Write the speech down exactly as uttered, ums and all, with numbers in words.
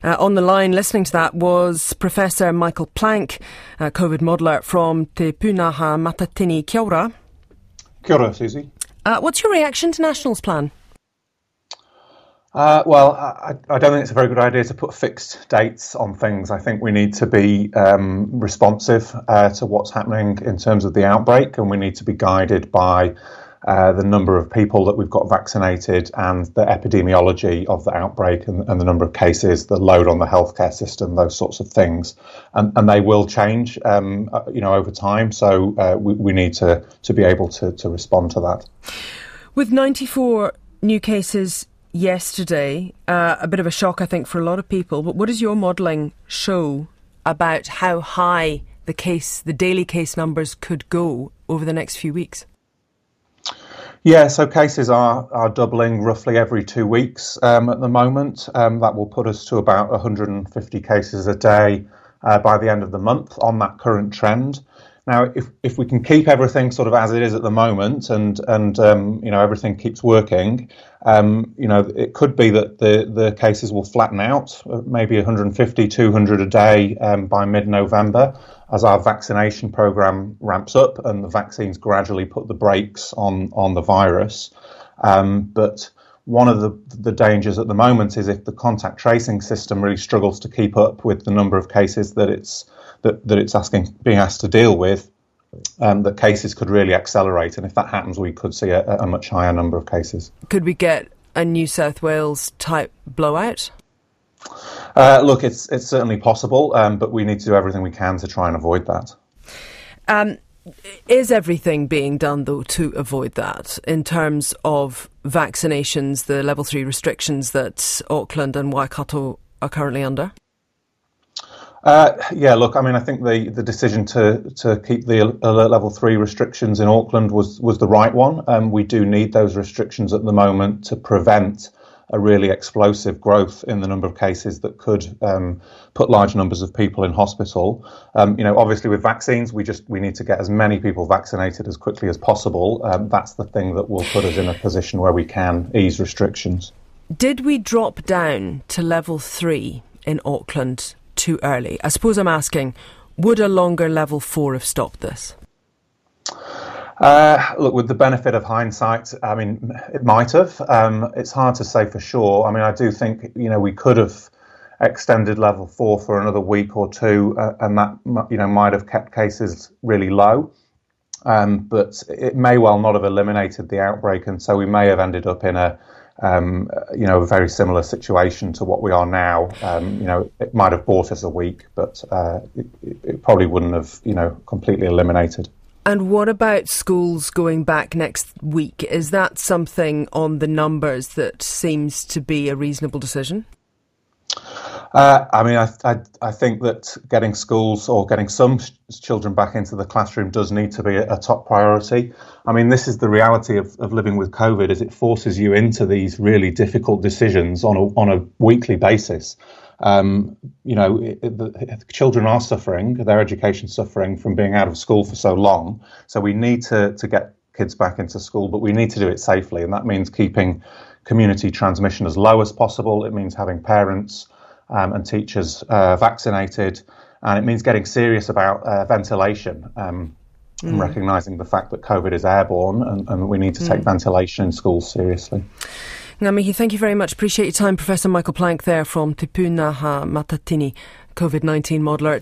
Uh, on the line, listening to that, was Professor Michael Plank, a COVID modeller from Te Pūnaha Matatini. Kia ora. Kia ora, Susie. Uh, what's your reaction to National's plan? Uh, well, I, I don't think it's a very good idea to put fixed dates on things. I think we need to be um, responsive uh, to what's happening in terms of the outbreak, and we need to be guided by uh, the number of people that we've got vaccinated and the epidemiology of the outbreak and, and the number of cases, the load on the healthcare system, those sorts of things. And, and they will change, um, you know, over time. So uh, we, we need to, to be able to, to respond to that. With ninety-four new cases yesterday, uh, a bit of a shock, I think, for a lot of people. But what does your modelling show about how high the case, the daily case numbers could go over the next few weeks? Yeah, so cases are, are doubling roughly every two weeks um, at the moment. Um, that will put us to about one hundred fifty cases a day uh, by the end of the month on that current trend. Now, if if we can keep everything sort of as it is at the moment, and and um, you know everything keeps working, um, you know it could be that the the cases will flatten out, maybe one hundred fifty, two hundred a day um, by mid-November, as our vaccination program ramps up and the vaccines gradually put the brakes on on the virus. Um, but one of the the dangers at the moment is if the contact tracing system really struggles to keep up with the number of cases that it's that, that it's asking being asked to deal with, um, that cases could really accelerate. And if that happens, we could see a, a much higher number of cases. Could we get a New South Wales type blowout? Uh, look, it's it's certainly possible, um, but we need to do everything we can to try and avoid that. Um, is everything being done, though, to avoid that in terms of vaccinations, the level three restrictions that Auckland and Waikato are currently under? Uh, yeah, look, I mean, I think the, the decision to, to keep the alert level three restrictions in Auckland was, was the right one. Um, we do need those restrictions at the moment to prevent a really explosive growth in the number of cases that could um, put large numbers of people in hospital. Um, you know, obviously with vaccines, we just we need to get as many people vaccinated as quickly as possible. Um, that's the thing that will put us in a position where we can ease restrictions. Did we drop down to level three in Auckland too early? I suppose I'm asking, would a longer level four have stopped this? Uh, look, with the benefit of hindsight, I mean, it might have. Um, it's hard to say for sure. I mean, I do think, you know, we could have extended level four for another week or two, uh, and that, you know, might have kept cases really low. Um, but it may well not have eliminated the outbreak, and so we may have ended up in a, um, you know, a very similar situation to what we are now. Um, you know, it might have bought us a week, but uh, it, it probably wouldn't have, you know, completely eliminated. And what about schools going back next week? Is that something on the numbers that seems to be a reasonable decision? Uh, I mean, I, I, I think that getting schools or getting some sh- children back into the classroom does need to be a, a top priority. I mean, this is the reality of, of living with COVID, is it forces you into these really difficult decisions on a, on a weekly basis. Um, you know, it, it, the children are suffering, their education's suffering from being out of school for so long. So we need to, to get kids back into school, but we need to do it safely. And that means keeping community transmission as low as possible. It means having parents um, and teachers uh, vaccinated. And it means getting serious about uh, ventilation um, mm. and recognising the fact that COVID is airborne, and, and we need to take mm. ventilation in schools seriously. Ngā mihi, thank you very much. Appreciate your time. Professor Michael Plank there from Te Pūnaha Matatini, COVID nineteen modeller.